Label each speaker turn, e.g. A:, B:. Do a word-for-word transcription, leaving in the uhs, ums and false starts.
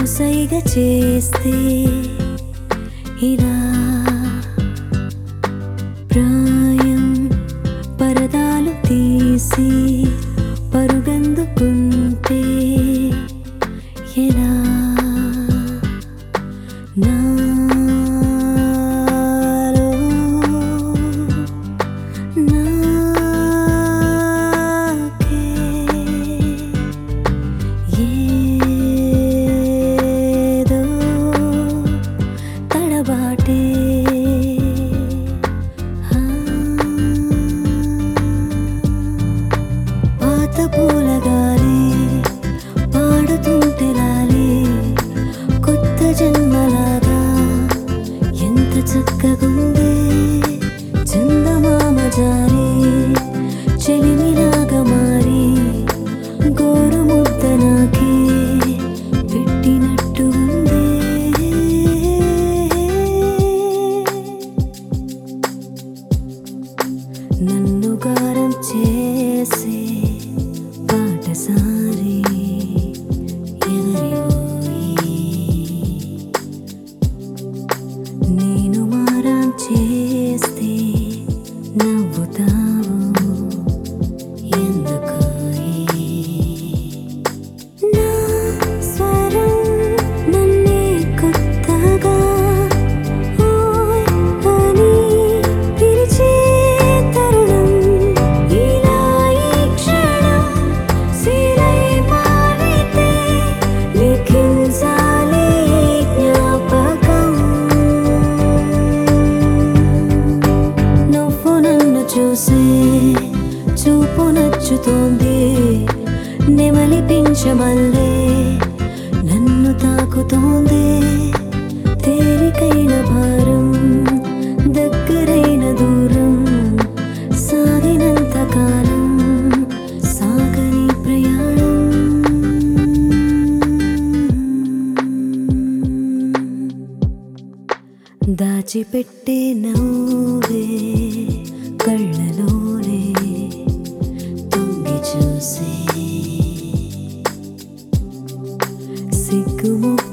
A: సైగ చేస్తే ఇలా ప్రాయం పరదాలు తీసి పరుగందుకుంటే ఎలా నాలో నాకే ఏదో తడబాటే పాత పూలగాలి పాడుతుంటే లాలి కొత్త జన్మలాగా ఎంత చక్కగుందే చందమామ జారి చెలిమిలాగా మారి గోరు ముద్ద నాకే పెట్టినట్టు ఉందే నన్ను గారం చేసే పాటసారి నేను మారం చేస్తే నవ్వుతావు ఎందుకోయి నా స్వరం నన్నే కొత్తగా ఓయ్ అని పిలిచే తరుణం ఇలా ఈ క్షణం సిరై మారితే లిఖించాలి జ్ఞాపకం నువ్వు నన్ను చూసే చూపు నచ్చుతోంది నెమలిపించమల్లే నన్ను తాకుతోంది తేలికైన భారం దగ్గరైన దూరం సాగినంత కాలం సాగని ప్రయాణం దాచిపెట్టే నవ్వే కళ్ళలోనే తొంగి చూసే సిగ్గుము